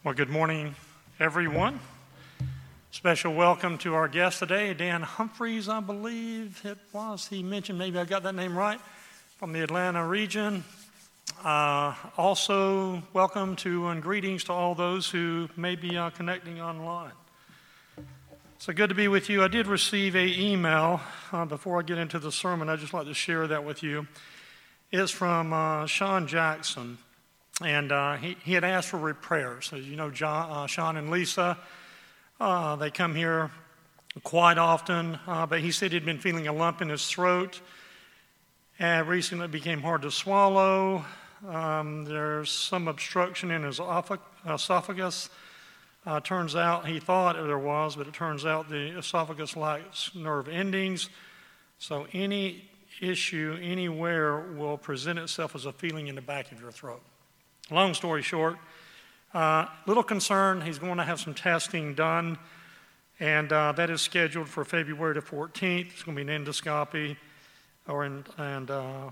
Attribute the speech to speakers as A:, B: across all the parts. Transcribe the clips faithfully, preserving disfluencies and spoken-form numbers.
A: Well, good morning, everyone. Special welcome to our guest today, Dan Humphreys, I believe it was. He mentioned, maybe I got that name right, from the Atlanta region. Uh, also, welcome to and greetings to all those who may be uh, connecting online. So good to be with you. I did receive an email. Uh, before I get into the sermon, I'd just like to share that with you. It's from uh, Sean Jackson. And uh, he, he had asked for prayers. As you know, John, uh, Sean and Lisa, uh, they come here quite often. Uh, but he said he'd been feeling a lump in his throat. And recently it became hard to swallow. Um, there's some obstruction in his esophagus. Uh, turns out, he thought there was, but it turns out the esophagus lacks nerve endings. So any issue anywhere will present itself as a feeling in the back of your throat. Long story short, uh, little concern. He's going to have some testing done, and uh, that is scheduled for February the fourteenth. It's going to be an endoscopy, or in, and uh,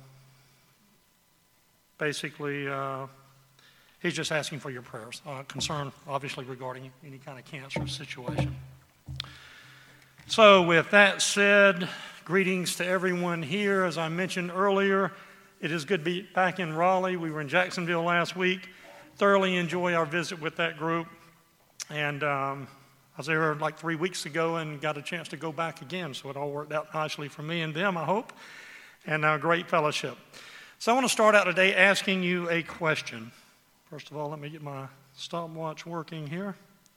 A: basically, uh, he's just asking for your prayers. Uh, concern, obviously, regarding any kind of cancer situation. So, with that said, greetings to everyone here. As I mentioned earlier, it is good to be back in Raleigh. We were in Jacksonville last week. Thoroughly enjoy our visit with that group. And um, I was there like three weeks ago and got a chance to go back again. So it all worked out nicely for me and them, I hope. And uh, great fellowship. So I want to start out today asking you a question. First of all, let me get my stopwatch working here.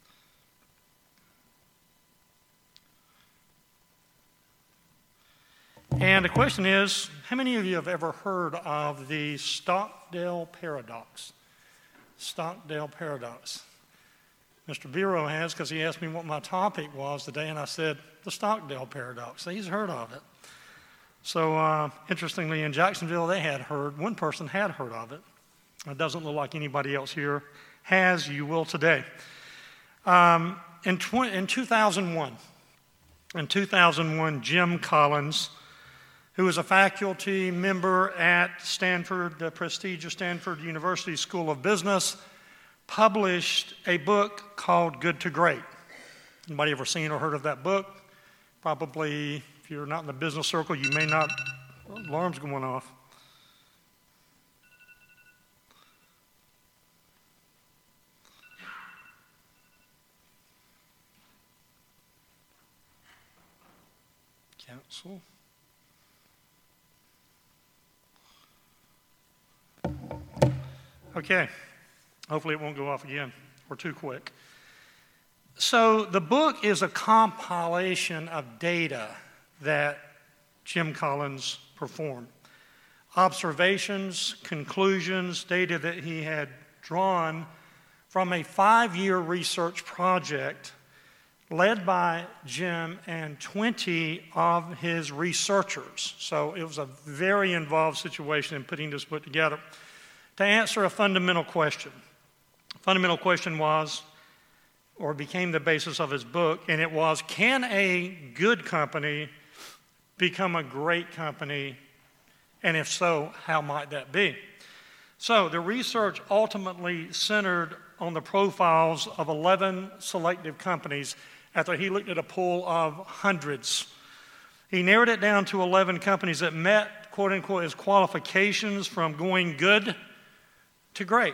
A: And the question is, how many of you have ever heard of the Stockdale Paradox? Stockdale Paradox. Mister Vero has, because he asked me what my topic was today, and I said, the Stockdale Paradox. So he's heard of it. So uh, interestingly, in Jacksonville, they had heard, one person had heard of it. It doesn't look like anybody else here has. You will today. Um, in, tw- in two thousand one, in two thousand one, Jim Collins, who was a faculty member at Stanford, the prestigious Stanford University School of Business, published a book called Good to Great. Anybody ever seen or heard of that book? Probably, if you're not in the business circle, you may not. Oh, alarm's going off. Cancel. Okay, hopefully it won't go off again. We're too quick. So the book is a compilation of data that Jim Collins performed. Observations, conclusions, data that he had drawn from a five-year research project led by Jim and twenty of his researchers. So it was a very involved situation in putting this book together. To answer a fundamental question. The fundamental question was, or became the basis of his book, and it was, can a good company become a great company? And if so, how might that be? So the research ultimately centered on the profiles of eleven selective companies after he looked at a pool of hundreds. He narrowed it down to eleven companies that met, quote unquote, his qualifications from going good to great.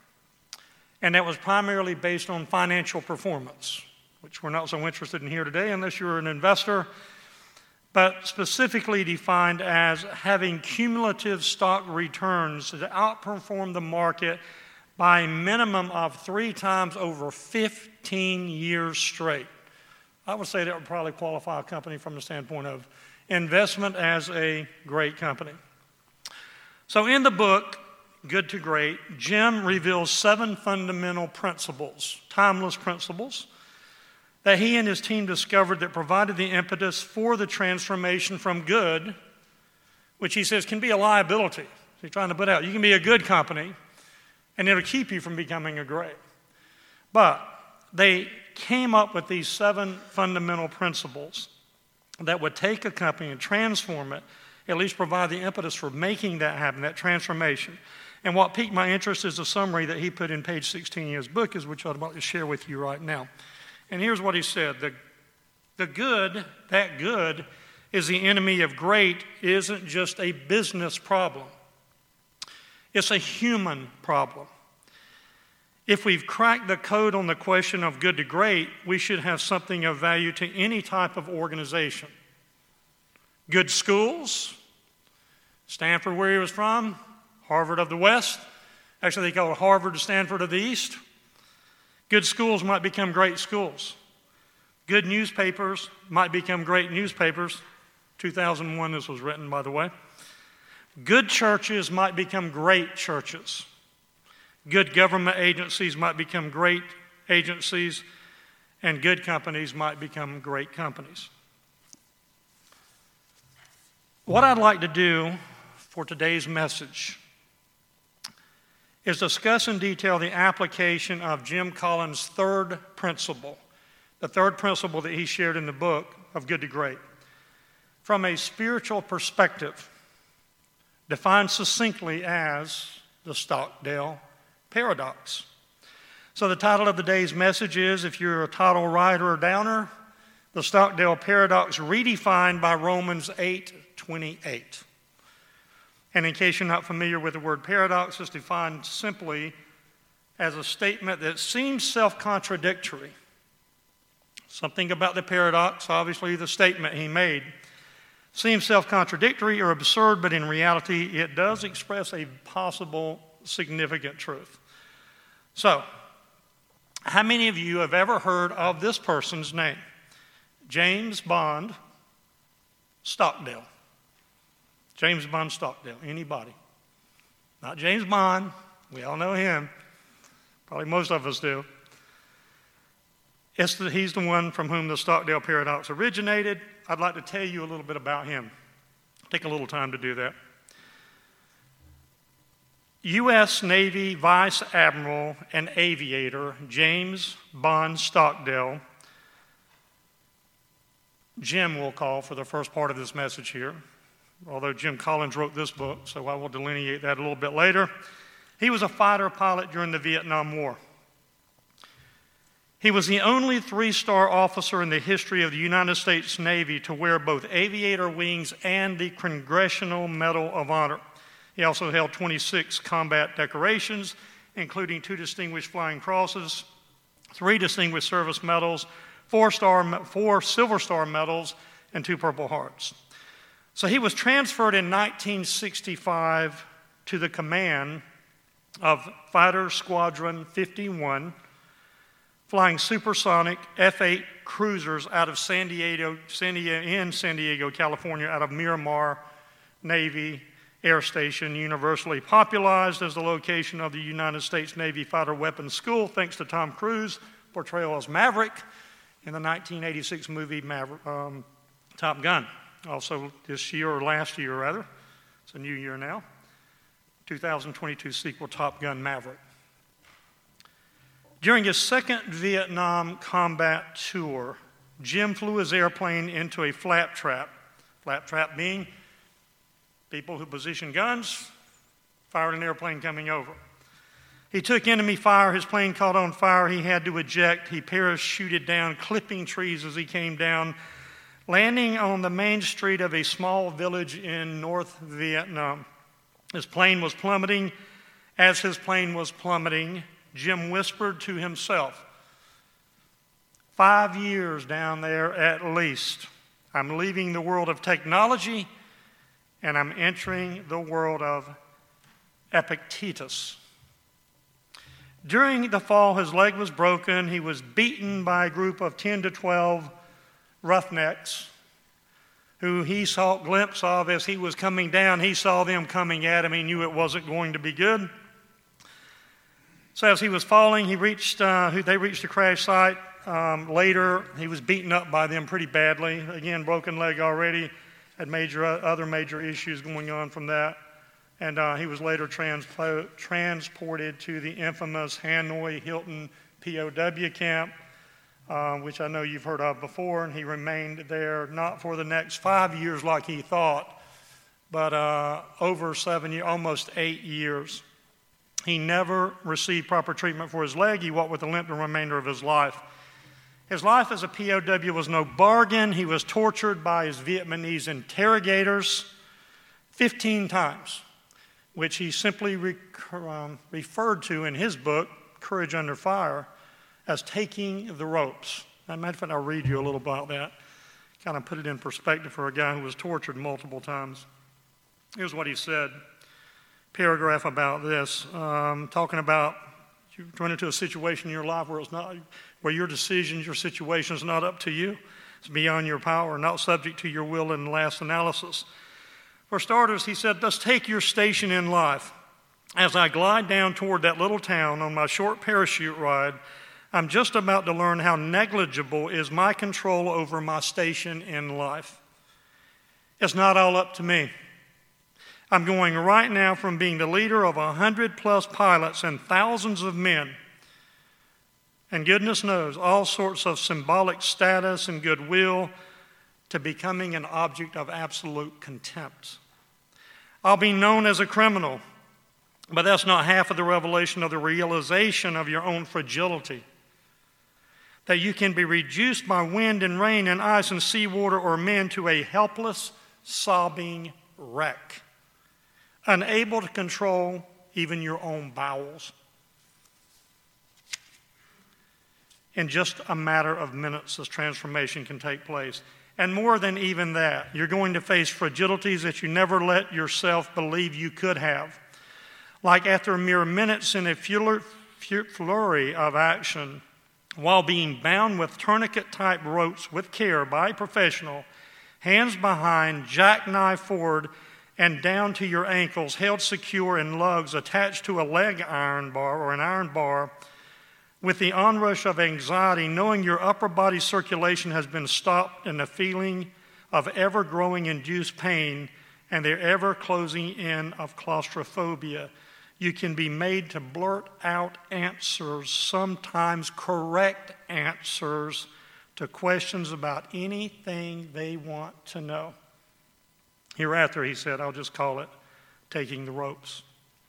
A: And that was primarily based on financial performance, which we're not so interested in here today unless you're an investor, but specifically defined as having cumulative stock returns that outperform the market by a minimum of three times over fifteen years straight. I would say that would probably qualify a company from the standpoint of investment as a great company. So in the book, Good to Great, Jim reveals seven fundamental principles, timeless principles, that he and his team discovered that provided the impetus for the transformation from good, which he says can be a liability. So he's trying to put out, you can be a good company, and it'll keep you from becoming a great. But they came up with these seven fundamental principles that would take a company and transform it, at least provide the impetus for making that happen, that transformation. And what piqued my interest is a summary that he put in page sixteen in his book, is which I'd like to share with you right now. And here's what he said. The, the good, that good, is the enemy of great isn't just a business problem. It's a human problem. If we've cracked the code on the question of good to great, we should have something of value to any type of organization. Good schools, Stanford, where he was from, Harvard of the West. Actually, they call it Harvard to Stanford of the East. Good schools might become great schools. Good newspapers might become great newspapers. two thousand one, this was written, by the way. Good churches might become great churches. Good government agencies might become great agencies, and good companies might become great companies. What I'd like to do for today's message is discuss in detail the application of Jim Collins' third principle, the third principle that he shared in the book of Good to Great, from a spiritual perspective, defined succinctly as the Stockdale paradox. So the title of today's message is, if you're a title writer or downer, the Stockdale paradox redefined by Romans eight twenty-eight. And in case you're not familiar with the word paradox, it's defined simply as a statement that seems self-contradictory. Something about the paradox, obviously the statement he made, seems self-contradictory or absurd, but in reality it does express a possible significant truth. So, how many of you have ever heard of this person's name? James Bond Stockdale. James Bond Stockdale. Anybody? Not James Bond. We all know him. Probably most of us do. It's the, he's the one from whom the Stockdale paradox originated. I'd like to tell you a little bit about him. Take a little time to do that. U S Navy Vice Admiral and Aviator James Bond Stockdale, Jim we'll call for the first part of this message here, although Jim Collins wrote this book, so I will delineate that a little bit later. He was a fighter pilot during the Vietnam War. He was the only three-star officer in the history of the United States Navy to wear both aviator wings and the Congressional Medal of Honor. He also held twenty-six combat decorations, including two Distinguished Flying Crosses, three Distinguished Service Medals, four, star, four Silver Star Medals, and two Purple Hearts. So he was transferred in nineteen sixty-five to the command of Fighter Squadron fifty-one, flying supersonic F eight cruisers out of San Diego, San Diego, in San Diego, California, out of Miramar Navy Air Station, universally popularized as the location of the United States Navy Fighter Weapons School, thanks to Tom Cruise's portrayal as Maverick in the nineteen eighty-six movie Maverick, um, Top Gun. Also this year, or last year rather, it's a new year now, two thousand twenty-two sequel Top Gun Maverick. During his second Vietnam combat tour, Jim flew his airplane into a flap trap, flap trap being people who position guns, fired an airplane coming over. He took enemy fire. His plane caught on fire. He had to eject. He parachuted down, clipping trees as he came down, landing on the main street of a small village in North Vietnam. His plane was plummeting. As his plane was plummeting, Jim whispered to himself, five years down there at least, I'm leaving the world of technology and I'm entering the world of Epictetus. During the fall, his leg was broken. He was beaten by a group of ten to twelve roughnecks who he saw a glimpse of as he was coming down. He saw them coming at him. He knew it wasn't going to be good. So as he was falling, he reached. Uh, they reached the crash site. Um, later, he was beaten up by them pretty badly. Again, broken leg already. Had major uh, other major issues going on from that. And uh, he was later transpo- transported to the infamous Hanoi Hilton P O W camp, uh, which I know you've heard of before. And he remained there not for the next five years like he thought, but uh, over seven years, almost eight years. He never received proper treatment for his leg. He walked with a limp the remainder of his life. His life as a P O W was no bargain. He was tortured by his Vietnamese interrogators fifteen times, which he simply re- um, referred to in his book, Courage Under Fire, as taking the ropes. As a matter of fact, I'll read you a little about that, kind of put it in perspective for a guy who was tortured multiple times. Here's what he said, paragraph about this, um, talking about you run into a situation in your life where it's not, where your decisions, your situation is not up to you. It's beyond your power, not subject to your will in the last analysis. For starters, he said, let's take your station in life. As I glide down toward that little town on my short parachute ride, I'm just about to learn how negligible is my control over my station in life. It's not all up to me. I'm going right now from being the leader of a hundred plus pilots and thousands of men, and goodness knows all sorts of symbolic status and goodwill, to becoming an object of absolute contempt. I'll be known as a criminal, but that's not half of the revelation of the realization of your own fragility. That you can be reduced by wind and rain and ice and seawater or men to a helpless, sobbing wreck, unable to control even your own bowels. In just a matter of minutes, this transformation can take place. And more than even that, you're going to face fragilities that you never let yourself believe you could have. Like after mere minutes in a flurry of action, while being bound with tourniquet-type ropes with care by a professional, hands behind, jackknife forward, and down to your ankles, held secure in lugs attached to a leg iron bar or an iron bar, with the onrush of anxiety, knowing your upper body circulation has been stopped and the feeling of ever-growing induced pain and the ever-closing in of claustrophobia, you can be made to blurt out answers, sometimes correct answers, to questions about anything they want to know. Hereafter, he said, I'll just call it taking the ropes.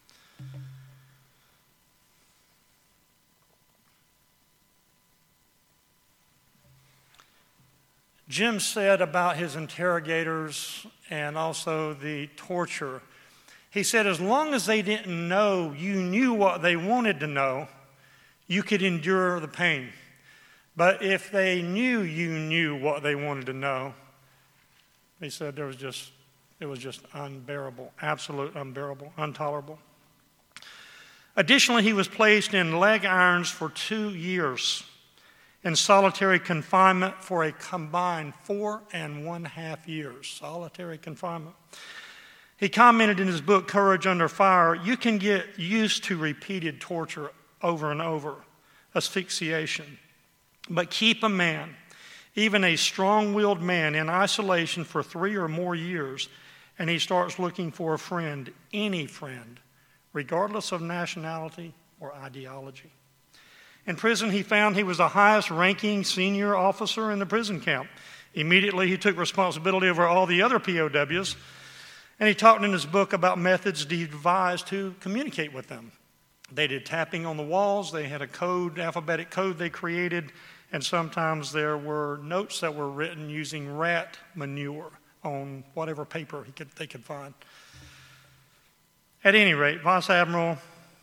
A: Jim said about his interrogators and also the torture, he said, as long as they didn't know you knew what they wanted to know, you could endure the pain. But if they knew you knew what they wanted to know, he said there was just, it was just unbearable, absolute unbearable, intolerable. Additionally, he was placed in leg irons for two years in solitary confinement for a combined four and one half years, solitary confinement. He commented in his book, Courage Under Fire, you can get used to repeated torture over and over, asphyxiation. But keep a man, even a strong-willed man, in isolation for three or more years, and he starts looking for a friend, any friend, regardless of nationality or ideology. In prison, he found he was the highest-ranking senior officer in the prison camp. Immediately, he took responsibility over all the other P O Ws, and he talked in his book about methods he devised to communicate with them. They did tapping on the walls. They had a code, alphabetic code they created, and sometimes there were notes that were written using rat manure on whatever paper he could, they could find. At any rate, Vice Admiral,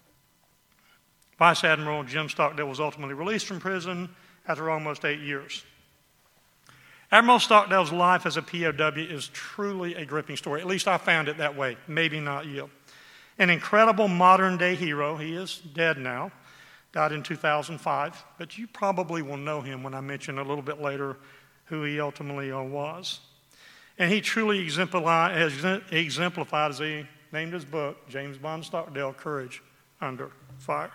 A: Vice Admiral Jim Stockdale was ultimately released from prison after almost eight years. Admiral Stockdale's life as a P O W is truly a gripping story. At least I found it that way. Maybe not you. An incredible modern-day hero. He is dead now. Died in two thousand five. But you probably will know him when I mention a little bit later who he ultimately was. And he truly exemplified, exemplified, as he named his book, James Bond Stockdale, Courage Under Fire.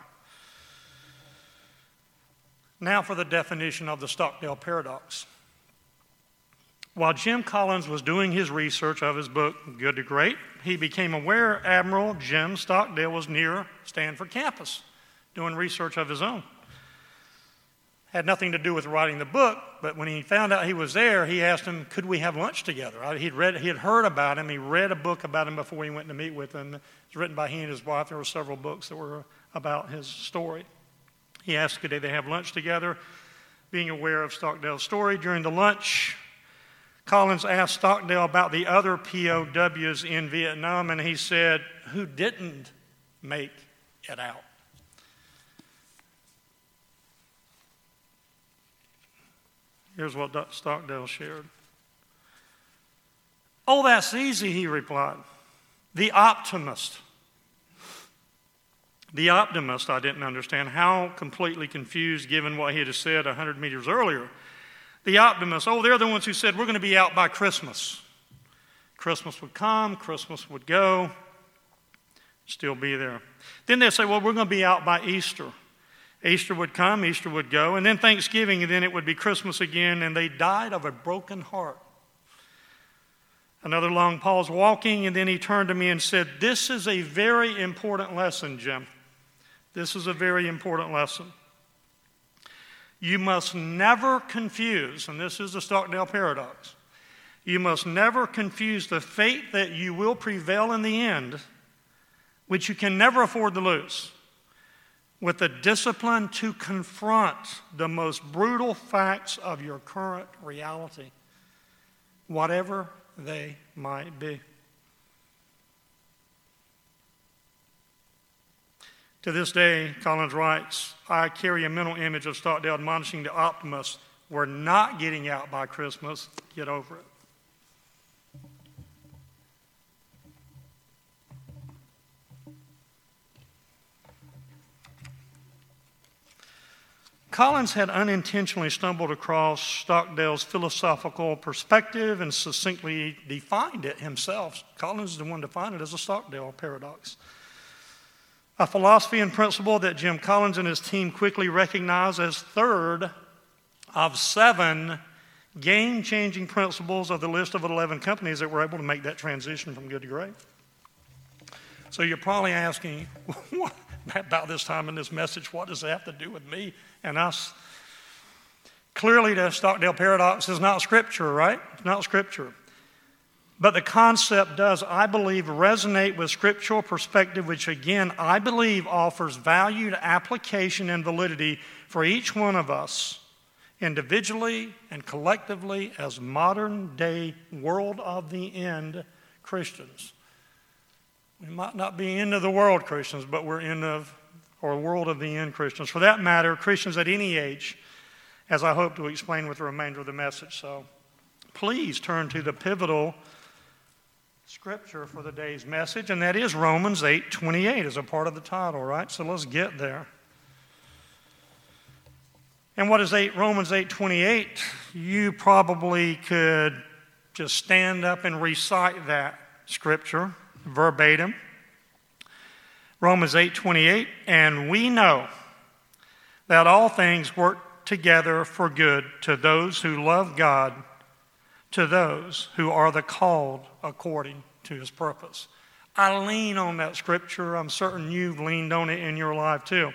A: Now for the definition of the Stockdale paradox. While Jim Collins was doing his research of his book, Good to Great, he became aware Admiral Jim Stockdale was near Stanford campus doing research of his own. Had nothing to do with writing the book, but when he found out he was there, he asked him, could we have lunch together? He'd read, he had heard about him. He read a book about him before he went to meet with him. It was written by he and his wife. There were several books that were about his story. He asked, could they have lunch together? Being aware of Stockdale's story, during the lunch, Collins asked Stockdale about the other P O Ws in Vietnam, and he said, who didn't make it out? Here's what Stockdale shared. Oh, that's easy, he replied. The optimist. The optimist, I didn't understand. How completely confused given what he had said one hundred meters earlier. The optimist, oh, they're the ones who said, we're going to be out by Christmas. Christmas would come, Christmas would go, still be there. Then they'd say, well, we're going to be out by Easter. Easter would come, Easter would go, and then Thanksgiving, and then it would be Christmas again, and they died of a broken heart. Another long pause, walking, and then he turned to me and said, this is a very important lesson, Jim. This is a very important lesson. You must never confuse, and this is the Stockdale paradox, you must never confuse the faith that you will prevail in the end, which you can never afford to lose, with the discipline to confront the most brutal facts of your current reality, whatever they might be. To this day, Collins writes, I carry a mental image of Stockdale admonishing the optimists, we're not getting out by Christmas, get over it. Collins had unintentionally stumbled across Stockdale's philosophical perspective and succinctly defined it himself. Collins is the one to define it as a Stockdale paradox. A philosophy and principle that Jim Collins and his team quickly recognized as third of seven game-changing principles of the list of eleven companies that were able to make that transition from good to great. So you're probably asking, what, about this time in this message, what does that have to do with me and us? Clearly, the Stockdale paradox is not Scripture, right? It's not Scripture. But the concept does, I believe, resonate with scriptural perspective, which again, I believe offers valued application and validity for each one of us, individually and collectively, as modern-day world of the end Christians. We might not be end of the world Christians, but we're end of, or world of the end Christians. For that matter, Christians at any age, as I hope to explain with the remainder of the message. So please turn to the pivotal scripture for the day's message, and that is Romans eight twenty-eight as a part of the title, right? So let's get there. And what is eight, Romans eight twenty-eight? You probably could just stand up and recite that scripture verbatim. Romans eight twenty-eight, and we know that all things work together for good to those who love God, to those who are the called according to his purpose. I lean on that scripture. I'm certain you've leaned on it in your life too.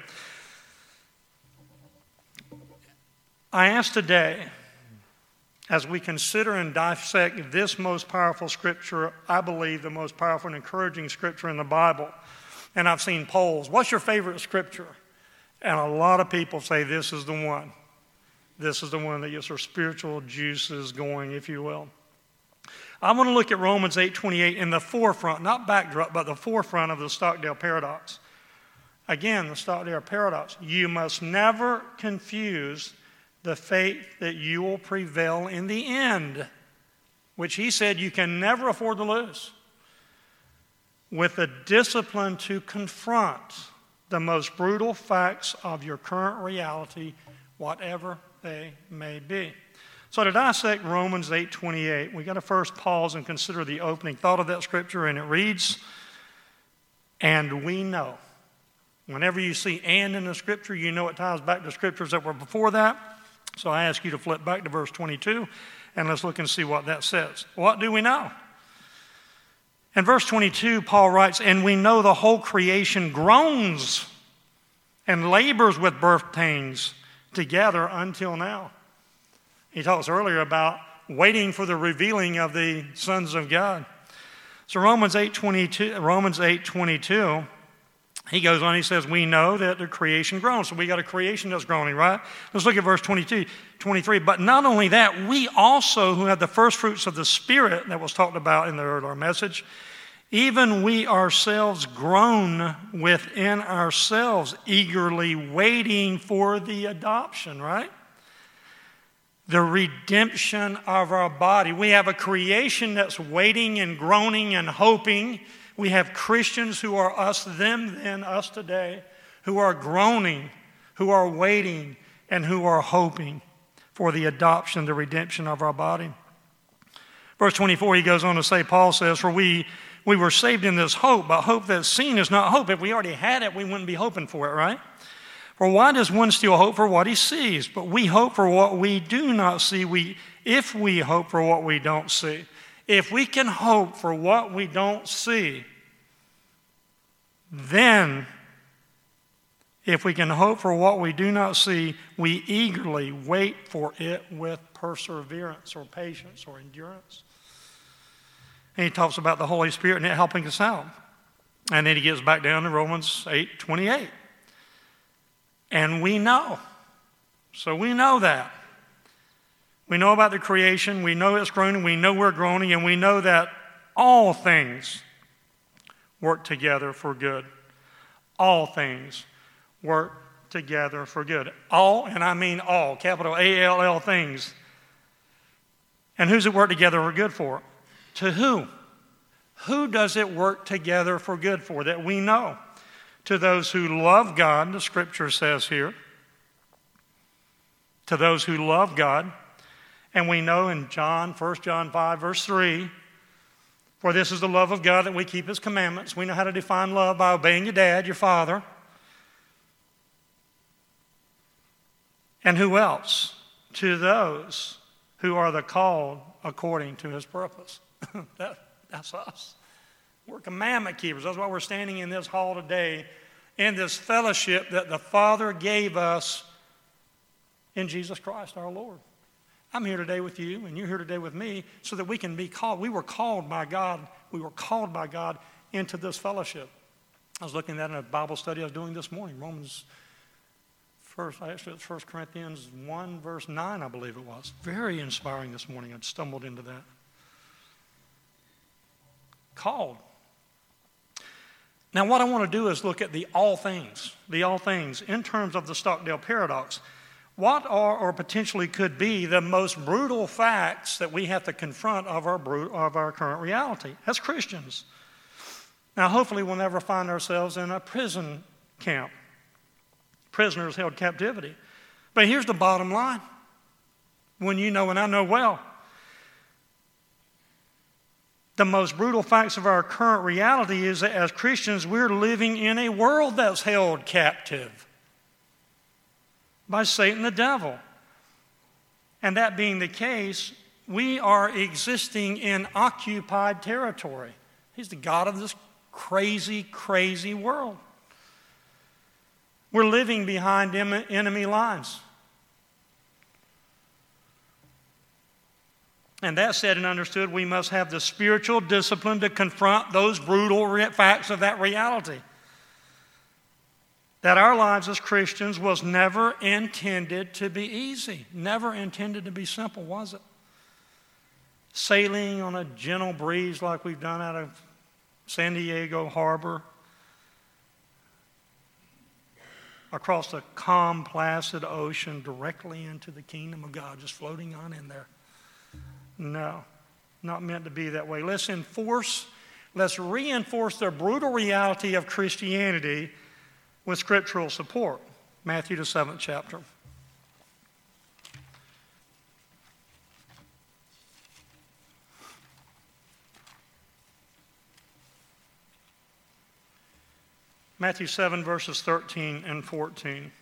A: I ask today, as we consider and dissect this most powerful scripture, I believe the most powerful and encouraging scripture in the Bible, and I've seen polls, what's your favorite scripture? And a lot of people say this is the one. This is the one that gets our spiritual juices going, if you will. I want to look at Romans eight twenty-eight in the forefront, not backdrop, but the forefront of the Stockdale paradox. Again, the Stockdale paradox. You must never confuse the faith that you will prevail in the end, which he said you can never afford to lose, with the discipline to confront the most brutal facts of your current reality, whatever they may be. So to dissect Romans eight twenty-eight, we've got to first pause and consider the opening thought of that scripture, and it reads, and we know. Whenever you see and in the scripture, you know it ties back to scriptures that were before that. So I ask you to flip back to verse twenty-two, and let's look and see what that says. What do we know? In verse twenty-two, Paul writes, and we know the whole creation groans and labors with birth pains together until now. He talks earlier about waiting for the revealing of the sons of God. So Romans eight twenty-two, Romans eight twenty-two, he goes on, he says, we know that the creation groans. So we got a creation that's groaning, right? Let's look at verse twenty-two, twenty-three. But not only that, we also who have the first fruits of the Spirit that was talked about in the earlier message, even we ourselves groan within ourselves, eagerly waiting for the adoption, right? The redemption of our body. We have a creation that's waiting and groaning and hoping. We have Christians who are us, them, then, us today, who are groaning, who are waiting, and who are hoping for the adoption, the redemption of our body. Verse twenty-four, he goes on to say, Paul says, for we, we were saved in this hope, but hope that's seen is not hope. If we already had it, we wouldn't be hoping for it, right? For why does one still hope for what he sees? But we hope for what we do not see. We, if we hope for what we don't see. If we can hope for what we don't see, then if we can hope for what we do not see, we eagerly wait for it with perseverance or patience or endurance. And he talks about the Holy Spirit and it helping us out. And then he gets back down to Romans eight twenty-eight. And we know. So we know that. We know about the creation. We know it's groaning. We know we're groaning. And we know that all things work together for good. All things work together for good. All, and I mean all, capital A L L things. And who's it work together for good for? To who? Who does it work together for good for that we know? To those who love God, the scripture says here. To those who love God. And we know in John, First John five, verse three, for this is the love of God that we keep his commandments. We know how to define love by obeying your dad, your father. And who else? To those who are the called according to his purpose. that, that's us. We're commandment keepers. That's why we're standing in this hall today in this fellowship that the Father gave us in Jesus Christ our Lord. I'm here today with you, and you're here today with me, so that we can be called. We were called by God. We were called by God into this fellowship. I was looking at that in a Bible study I was doing this morning. Romans, first, actually it's First Corinthians one, verse nine, I believe it was. Very inspiring this morning. I stumbled into that. Called. Now, what I want to do is look at the all things, the all things, in terms of the Stockdale paradox. What are or potentially could be the most brutal facts that we have to confront of our, of our current reality as Christians? Now, hopefully we'll never find ourselves in a prison camp, prisoners held captivity. But here's the bottom line. When you know, and I know well, the most brutal facts of our current reality is that as Christians, we're living in a world that's held captive by Satan the devil. And that being the case, we are existing in occupied territory. He's the God of this crazy, crazy world. We're living behind enemy lines. And that said and understood, we must have the spiritual discipline to confront those brutal facts of that reality. That our lives as Christians was never intended to be easy. Never intended to be simple, was it? Sailing on a gentle breeze like we've done out of San Diego Harbor, across the calm, placid ocean, directly into the kingdom of God, just floating on in there. No, not meant to be that way. Let's enforce, let's reinforce the brutal reality of Christianity with scriptural support. Matthew, the seventh chapter. Matthew seven, verses thirteen and fourteen.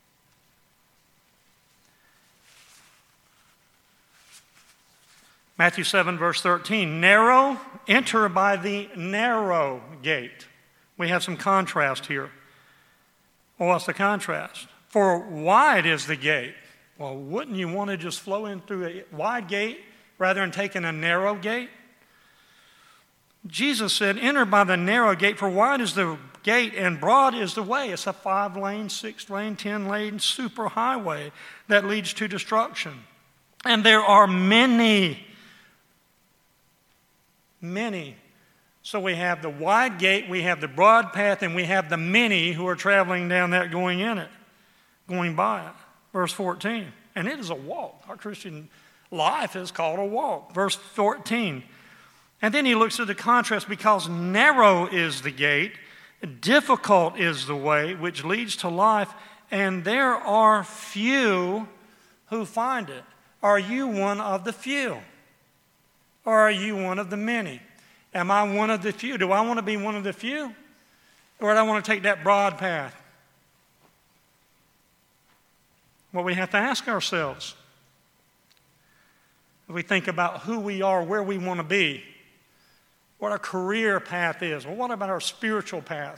A: Matthew seven, verse thirteen. Narrow, enter by the narrow gate. We have some contrast here. Well, what's the contrast? For wide is the gate. Well, wouldn't you want to just flow in through a wide gate rather than taking a narrow gate? Jesus said, enter by the narrow gate, for wide is the gate and broad is the way. It's a five-lane, six-lane, ten-lane super highway that leads to destruction. And there are many, many. So we have the wide gate, we have the broad path, and we have the many who are traveling down that going in it, going by it. Verse fourteen. And it is a walk. Our Christian life is called a walk. Verse fourteen. And then he looks at the contrast, because narrow is the gate, difficult is the way which leads to life, and there are few who find it. Are you one of the few? Or are you one of the many? Am I one of the few? Do I want to be one of the few? Or do I want to take that broad path? Well, we have to ask ourselves. If we think about who we are, where we want to be, what our career path is. Well, what about our spiritual path?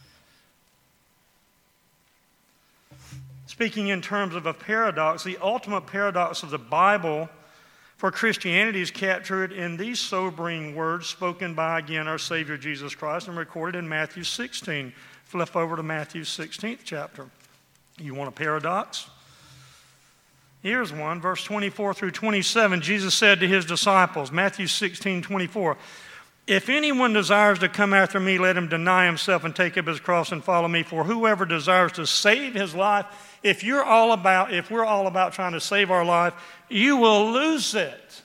A: Speaking in terms of a paradox, the ultimate paradox of the Bible for Christianity is captured in these sobering words spoken by, again, our Savior Jesus Christ and recorded in Matthew sixteen. Flip over to Matthew sixteenth chapter. You want a paradox? Here's one, verse twenty-four through twenty-seven. Jesus said to his disciples, Matthew sixteen, twenty-four, if anyone desires to come after me, let him deny himself and take up his cross and follow me. For whoever desires to save his life, if you're all about, if we're all about trying to save our life, you will lose it.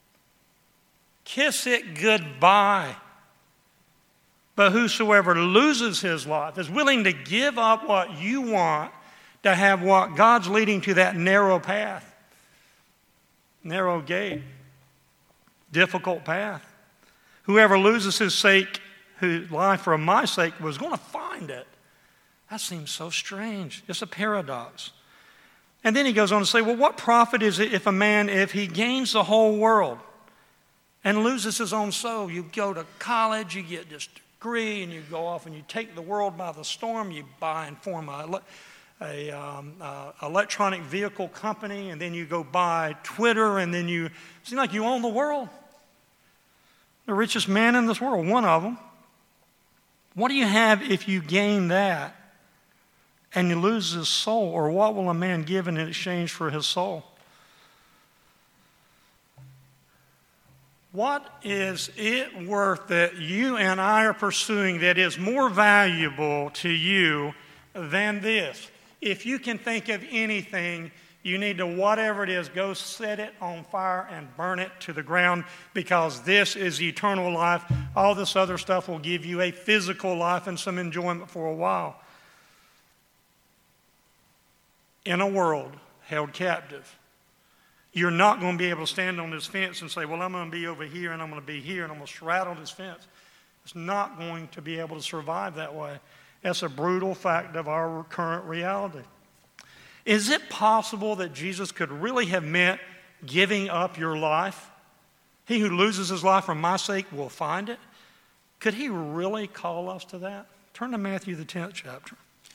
A: Kiss it goodbye. But whosoever loses his life is willing to give up what you want to have what God's leading to, that narrow path, narrow gate, difficult path. Whoever loses his sake, whose life for my sake, was going to find it. That seems so strange. It's a paradox. And then he goes on to say, well, what profit is it if a man, if he gains the whole world and loses his own soul? You go to college, you get this degree, and you go off and you take the world by the storm. You buy and form a, a um, uh, electronic vehicle company, and then you go buy Twitter, and then you, it seems like you own the world. The richest man in this world, one of them. What do you have if you gain that and you lose his soul? Or what will a man give in exchange for his soul? What is it worth that you and I are pursuing that is more valuable to you than this? If you can think of anything, you need to, whatever it is, go set it on fire and burn it to the ground, because this is eternal life. All this other stuff will give you a physical life and some enjoyment for a while. In a world held captive, you're not going to be able to stand on this fence and say, well, I'm going to be over here and I'm going to be here and I'm going to straddle this fence. It's not going to be able to survive that way. That's a brutal fact of our current reality. Is it possible that Jesus could really have meant giving up your life? He who loses his life for my sake will find it. Could he really call us to that? Turn to Matthew, the tenth chapter.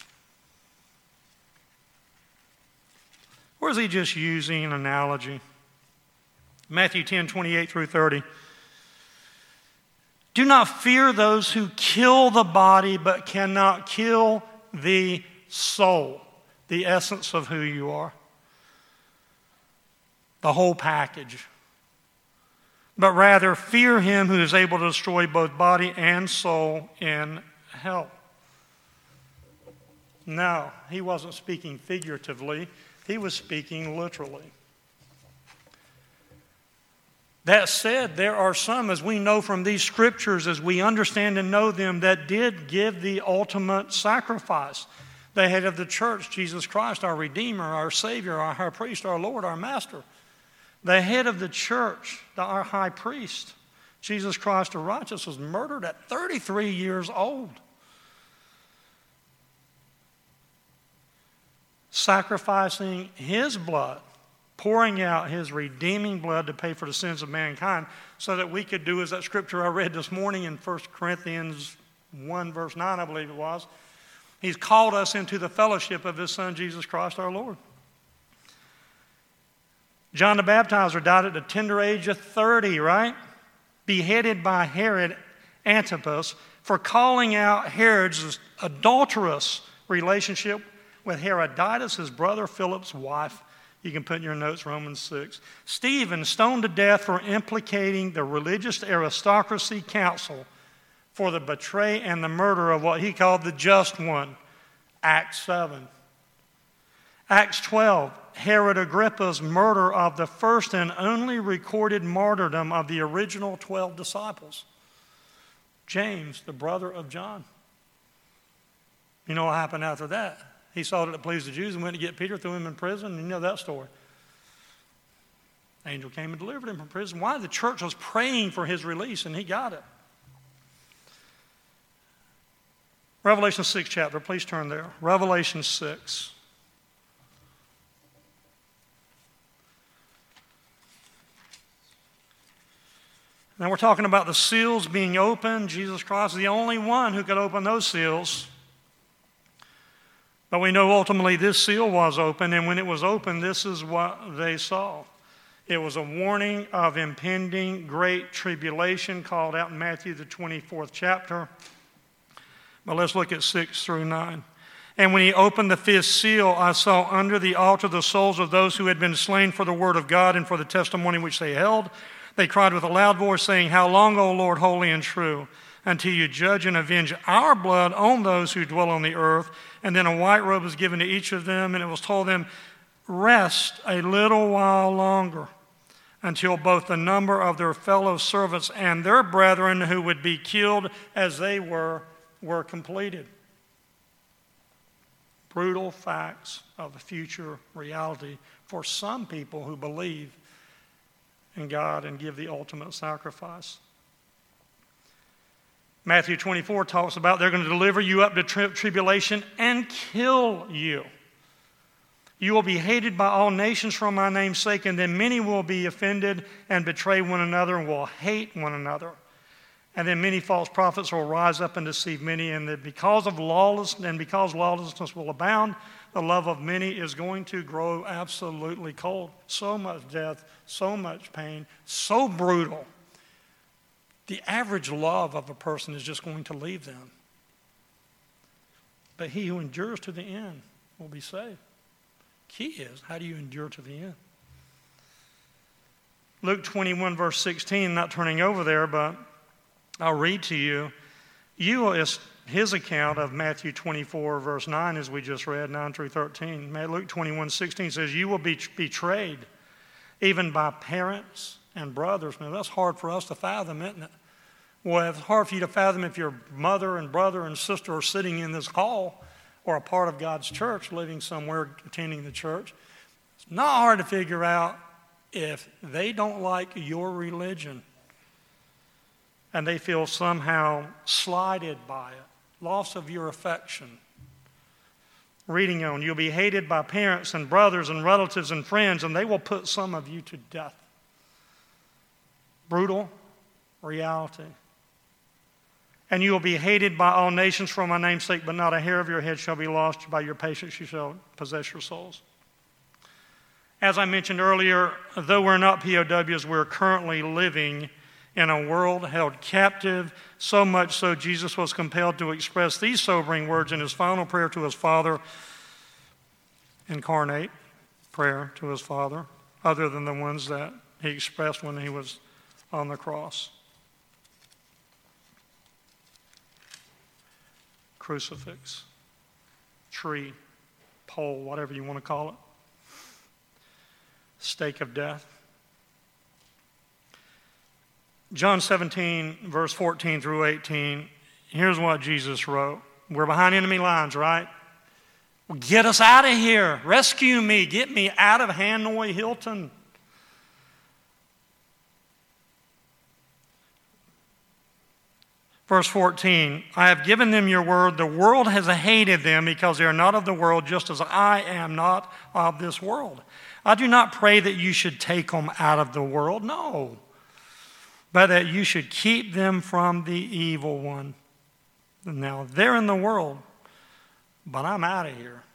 A: Or is he just using an analogy? Matthew ten, twenty-eight through thirty. Do not fear those who kill the body but cannot kill the soul. The essence of who you are. The whole package. But rather fear him who is able to destroy both body and soul in hell. No, he wasn't speaking figuratively. He was speaking literally. That said, there are some, as we know from these scriptures, as we understand and know them, that did give the ultimate sacrifice. The head of the church, Jesus Christ, our Redeemer, our Savior, our High Priest, our Lord, our Master. The head of the church, our High Priest, Jesus Christ the righteous, was murdered at thirty-three years old. Sacrificing his blood, pouring out his redeeming blood to pay for the sins of mankind, so that we could do as that scripture I read this morning in First Corinthians one, verse nine, I believe it was. He's called us into the fellowship of his Son, Jesus Christ our Lord. John the Baptizer died at the tender age of thirty, right? Beheaded by Herod Antipas for calling out Herod's adulterous relationship with Herodias, his brother Philip's wife. You can put in your notes Romans six. Stephen stoned to death for implicating the religious aristocracy council for the betray and the murder of what he called the just one. Acts seven. Acts twelve. Herod Agrippa's murder of the first and only recorded martyrdom of the original twelve disciples. James, the brother of John. You know what happened after that? He saw that it pleased the Jews and went to get Peter, threw him in prison. You know that story. Angel came and delivered him from prison. Why? The church was praying for his release, and he got it. Revelation six chapter, please turn there. Revelation six. Now we're talking about the seals being opened. Jesus Christ is the only one who could open those seals. But we know ultimately this seal was open, and when it was open, this is what they saw. It was a warning of impending great tribulation called out in Matthew, the twenty-fourth chapter. But let's look at six through nine. And when he opened the fifth seal, I saw under the altar the souls of those who had been slain for the word of God and for the testimony which they held. They cried with a loud voice, saying, How long, O Lord, holy and true, until you judge and avenge our blood on those who dwell on the earth? And then a white robe was given to each of them, and it was told them, Rest a little while longer, until both the number of their fellow servants and their brethren who would be killed as they were, were completed. Brutal facts of the future reality for some people who believe in God and give the ultimate sacrifice. Matthew twenty-four talks about they're going to deliver you up to tri- tribulation and kill you. You will be hated by all nations for my name's sake, and then many will be offended and betray one another and will hate one another. And then many false prophets will rise up and deceive many, and that because of lawlessness and because lawlessness will abound, the love of many is going to grow absolutely cold. So much death, so much pain, so brutal. The average love of a person is just going to leave them. But he who endures to the end will be saved. Key is, how do you endure to the end? Luke twenty-one, verse sixteen, not turning over there, but I'll read to you. You is his account of Matthew twenty-four, verse nine, as we just read, nine through thirteen. Luke twenty-one, sixteen says, You will be betrayed even by parents and brothers. Now, that's hard for us to fathom, isn't it? Well, it's hard for you to fathom if your mother and brother and sister are sitting in this hall or a part of God's church, living somewhere, attending the church. It's not hard to figure out if they don't like your religion and they feel somehow slighted by it, loss of your affection. Reading on, you'll be hated by parents and brothers and relatives and friends, and they will put some of you to death. Brutal reality. And you will be hated by all nations for my name's sake, but not a hair of your head shall be lost. By your patience you shall possess your souls. As I mentioned earlier, though we're not P O Ws, we're currently living in a world held captive, so much so Jesus was compelled to express these sobering words in his final prayer to his Father, incarnate prayer to his Father, other than the ones that he expressed when he was on the cross. Crucifix, tree, pole, whatever you want to call it, stake of death. John seventeen, verse fourteen through eighteen, here's what Jesus wrote. We're behind enemy lines, right? Well, get us out of here. Rescue me. Get me out of Hanoi Hilton. Verse fourteen, I have given them your word. The world has hated them because they are not of the world, just as I am not of this world. I do not pray that you should take them out of the world, no, but that you should keep them from the evil one. Now, they're in the world, but I'm out of here.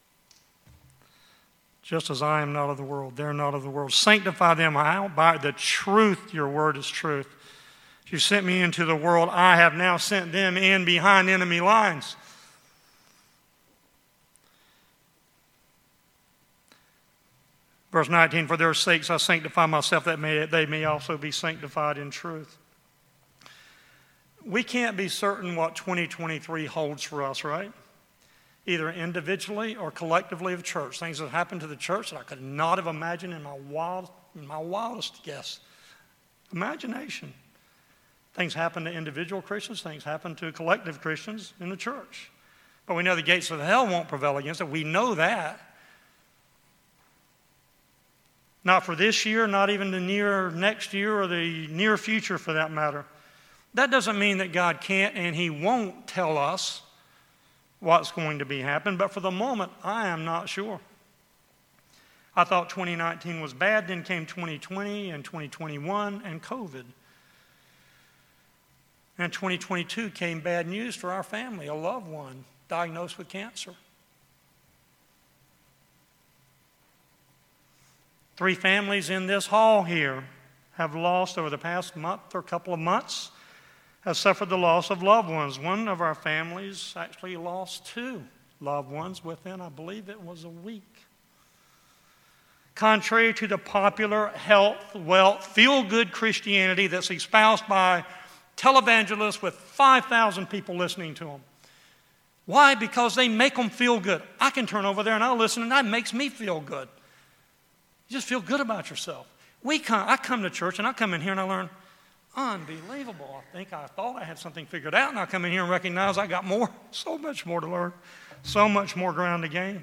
A: Just as I am not of the world, they're not of the world. Sanctify them out by the truth. Your word is truth. You sent me into the world. I have now sent them in behind enemy lines. Verse nineteen, for their sakes I sanctify myself, that may, they may also be sanctified in truth. We can't be certain what twenty twenty-three holds for us, right? Either individually or collectively of church. Things that happened to the church that I could not have imagined in my wild, in my wildest guess. Imagination. Things happen to individual Christians. Things happen to collective Christians in the church. But we know the gates of hell won't prevail against it. We know that. Not for this year, not even the near next year or the near future for that matter. That doesn't mean that God can't and He won't tell us what's going to be happening, but for the moment, I am not sure. I thought twenty nineteen was bad, then came twenty twenty and twenty twenty-one and COVID. And twenty twenty-two came bad news for our family, a loved one diagnosed with cancer. Three families in this hall here have lost over the past month or couple of months, have suffered the loss of loved ones. One of our families actually lost two loved ones within, I believe it was a week. Contrary to the popular health, wealth, feel-good Christianity that's espoused by televangelists with five thousand people listening to them. Why? Because they make them feel good. I can turn over there and I'll listen and that makes me feel good. You just feel good about yourself. We come, I come to church and I come in here and I learn, unbelievable. I think I thought I had something figured out and I come in here and recognize I got more, so much more to learn, so much more ground to gain.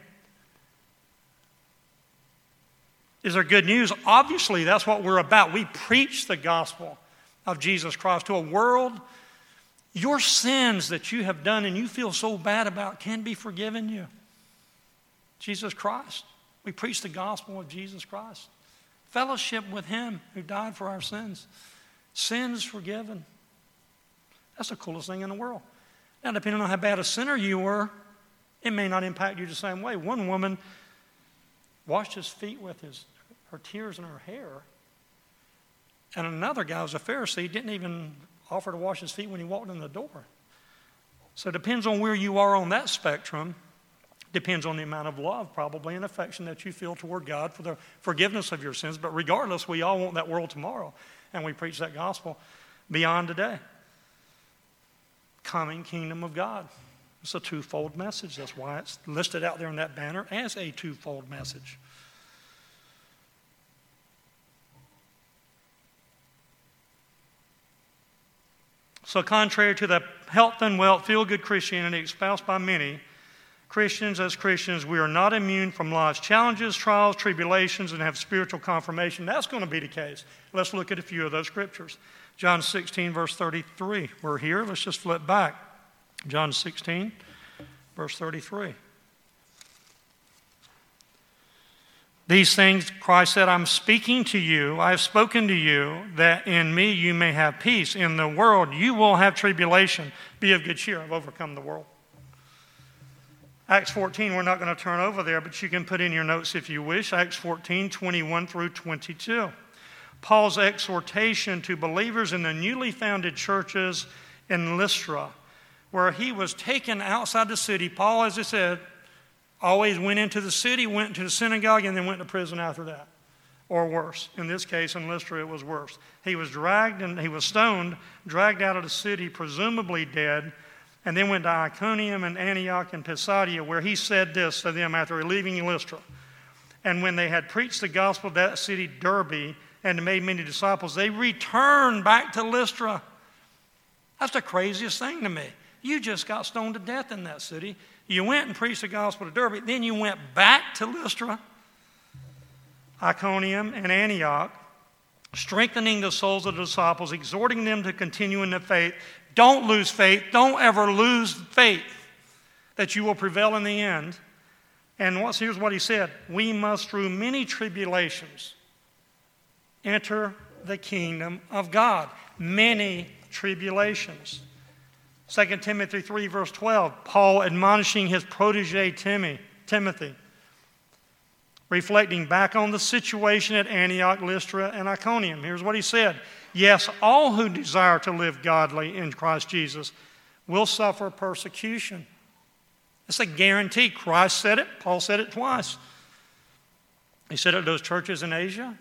A: Is there good news? Obviously, that's what we're about. We preach the gospel of Jesus Christ to a world. Your sins that you have done and you feel so bad about can be forgiven you. Jesus Christ. We preach the gospel of Jesus Christ. Fellowship with Him who died for our sins. Sins forgiven. That's the coolest thing in the world. Now, depending on how bad a sinner you were, it may not impact you the same way. One woman washed His feet with his, her tears and her hair. And another guy was a Pharisee, didn't even offer to wash his feet when he walked in the door. So it depends on where you are on that spectrum. Depends on the amount of love, probably, and affection that you feel toward God for the forgiveness of your sins. But regardless, we all want that world tomorrow. And we preach that gospel beyond today. Coming kingdom of God. It's a twofold message. That's why it's listed out there in that banner as a twofold message. So contrary to the health and wealth, feel-good Christianity espoused by many, Christians, as Christians, we are not immune from life's challenges, trials, tribulations, and have spiritual confirmation. That's going to be the case. Let's look at a few of those scriptures. John sixteen, verse thirty-three. We're here. Let's just flip back. John sixteen, verse thirty-three. These things, Christ said, I'm speaking to you, I have spoken to you, that in me you may have peace. In the world you will have tribulation. Be of good cheer. I've overcome the world. Acts fourteen, we're not going to turn over there, but you can put in your notes if you wish. Acts fourteen, twenty-one through twenty-two. Paul's exhortation to believers in the newly founded churches in Lystra, where he was taken outside the city. Paul, as I said, always went into the city, went to the synagogue, and then went to prison after that. Or worse. In this case, in Lystra, it was worse. He was dragged and he was stoned, dragged out of the city, presumably dead, and then went to Iconium and Antioch and Pisidia, where he said this to them after leaving Lystra. And when they had preached the gospel of that city, Derbe, and made many disciples, they returned back to Lystra. That's the craziest thing to me. You just got stoned to death in that city. You went and preached the gospel to Derbe, then you went back to Lystra, Iconium, and Antioch, strengthening the souls of the disciples, exhorting them to continue in the faith. Don't lose faith. Don't ever lose faith that you will prevail in the end. And what's, here's what he said. We must, through many tribulations, enter the kingdom of God. Many tribulations. Second Timothy three, verse twelve, Paul admonishing his protege Timothy, reflecting back on the situation at Antioch, Lystra, and Iconium. Here's what he said. Yes, all who desire to live godly in Christ Jesus will suffer persecution. It's a guarantee. Christ said it. Paul said it twice. He said it to those churches in Asia.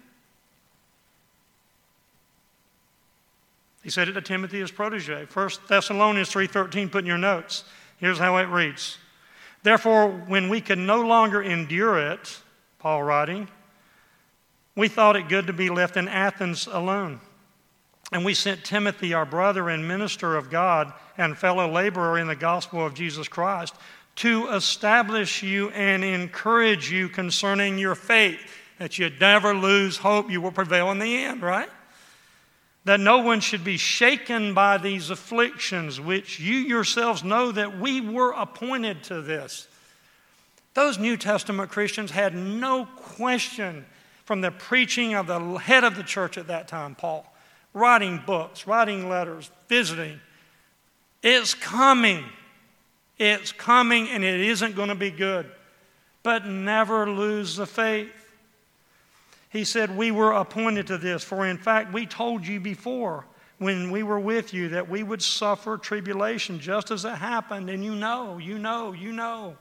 A: He said it to Timothy, his protege. First Thessalonians three thirteen, put in your notes. Here's how it reads. Therefore, when we could no longer endure it, Paul writing, we thought it good to be left in Athens alone. And we sent Timothy, our brother and minister of God and fellow laborer in the gospel of Jesus Christ, to establish you and encourage you concerning your faith, that you never lose hope, you will prevail in the end, right? That no one should be shaken by these afflictions, which you yourselves know that we were appointed to this. Those New Testament Christians had no question from the preaching of the head of the church at that time, Paul, writing books, writing letters, visiting. It's coming. It's coming, and it isn't going to be good. But never lose the faith. He said, we were appointed to this, for in fact, we told you before when we were with you that we would suffer tribulation just as it happened, and you know, you know, you know.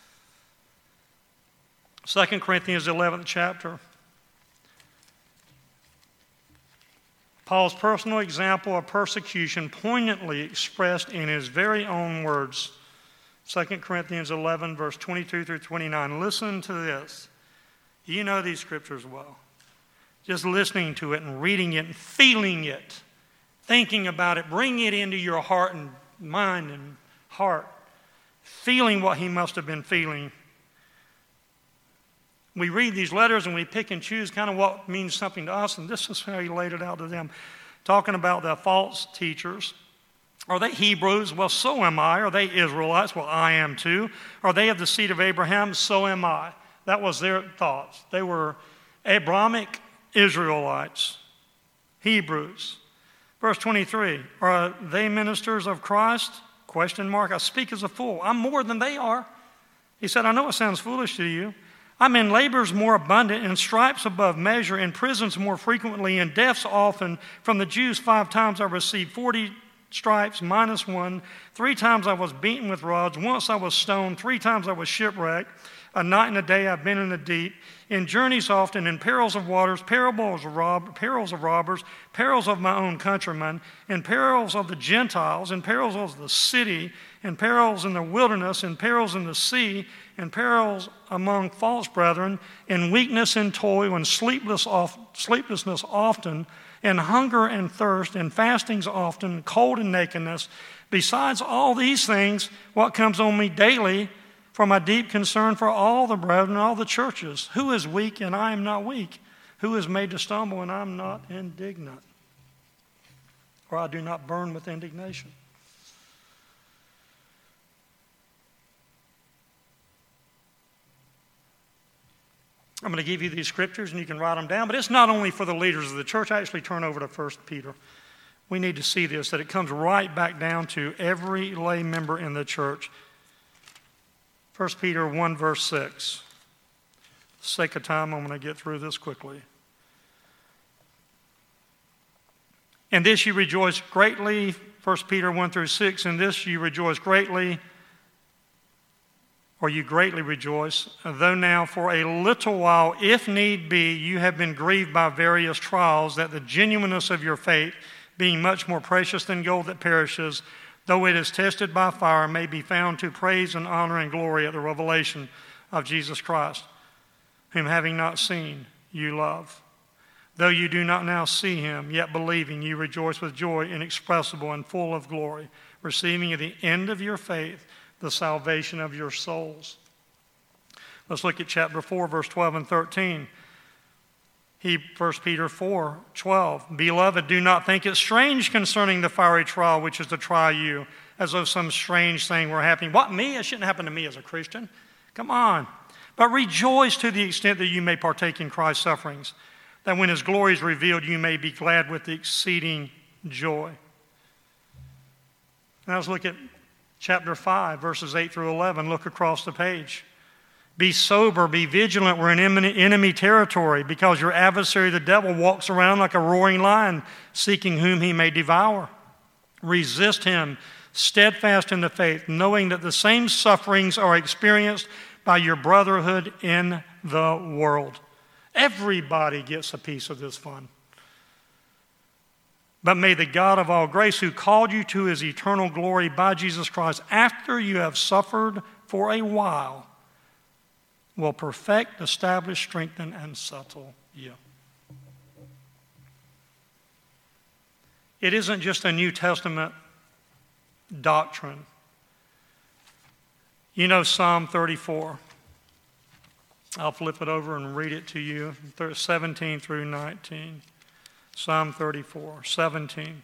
A: Second Corinthians eleventh chapter. Paul's personal example of persecution poignantly expressed in his very own words. Second Corinthians eleven, verse twenty-two through twenty-nine. Listen to this. You know these scriptures well. Just listening to it and reading it and feeling it, thinking about it, bringing it into your heart and mind and heart, feeling what he must have been feeling. We read these letters and we pick and choose kind of what means something to us, and this is how he laid it out to them. Talking about the false teachers. Are they Hebrews? Well, so am I. Are they Israelites? Well, I am too. Are they of the seed of Abraham? So am I. That was their thoughts. They were Abrahamic Israelites, Hebrews. Verse twenty-three, are they ministers of Christ? Question mark. I speak as a fool. I'm more than they are. He said, I know it sounds foolish to you. I'm in labors more abundant, in stripes above measure, in prisons more frequently, in deaths often. From the Jews five times I received forty stripes minus one. Three times I was beaten with rods. Once I was stoned. Three times I was shipwrecked. A night and a day I've been in the deep. In journeys often, in perils of waters, perils of, rob- perils of robbers, perils of my own countrymen, in perils of the Gentiles, in perils of the city, in perils in the wilderness, in perils in the sea, in perils among false brethren, in weakness and toil, and sleepless oft- sleeplessness often, in hunger and thirst, in fastings often, cold and nakedness. Besides all these things, what comes on me daily for my deep concern for all the brethren, all the churches. Who is weak and I am not weak? Who is made to stumble and I am not indignant? Or I do not burn with indignation. I'm going to give you these scriptures and you can write them down, but it's not only for the leaders of the church. I actually turn over to First Peter. We need to see this, that it comes right back down to every lay member in the church. First Peter one, verse six. For the sake of time, I'm going to get through this quickly. In this you rejoice greatly, First Peter one through six, in this you rejoice greatly, or you greatly rejoice, though now for a little while, if need be, you have been grieved by various trials, that the genuineness of your faith, being much more precious than gold that perishes, though it is tested by fire, may be found to praise and honor and glory at the revelation of Jesus Christ, whom having not seen, you love. Though you do not now see him, yet believing, you rejoice with joy inexpressible and full of glory, receiving at the end of your faith the salvation of your souls. Let's look at chapter four, verse twelve and thirteen. He, First Peter four, twelve. Beloved, do not think it strange concerning the fiery trial which is to try you, as though some strange thing were happening. What, me? It shouldn't happen to me as a Christian. Come on. But rejoice to the extent that you may partake in Christ's sufferings, that when his glory is revealed, you may be glad with exceeding joy. Now let's look at chapter five, verses eight through eleven. Look across the page. Be sober, be vigilant. We're in enemy territory because your adversary, the devil, walks around like a roaring lion, seeking whom he may devour. Resist him, steadfast in the faith, knowing that the same sufferings are experienced by your brotherhood in the world. Everybody gets a piece of this fun. But may the God of all grace, who called you to his eternal glory by Jesus Christ, after you have suffered for a while, will perfect, establish, strengthen, and settle you. It isn't just a New Testament doctrine. You know Psalm thirty-four. I'll flip it over and read it to you, seventeen through nineteen. Psalm thirty-four, seventeen.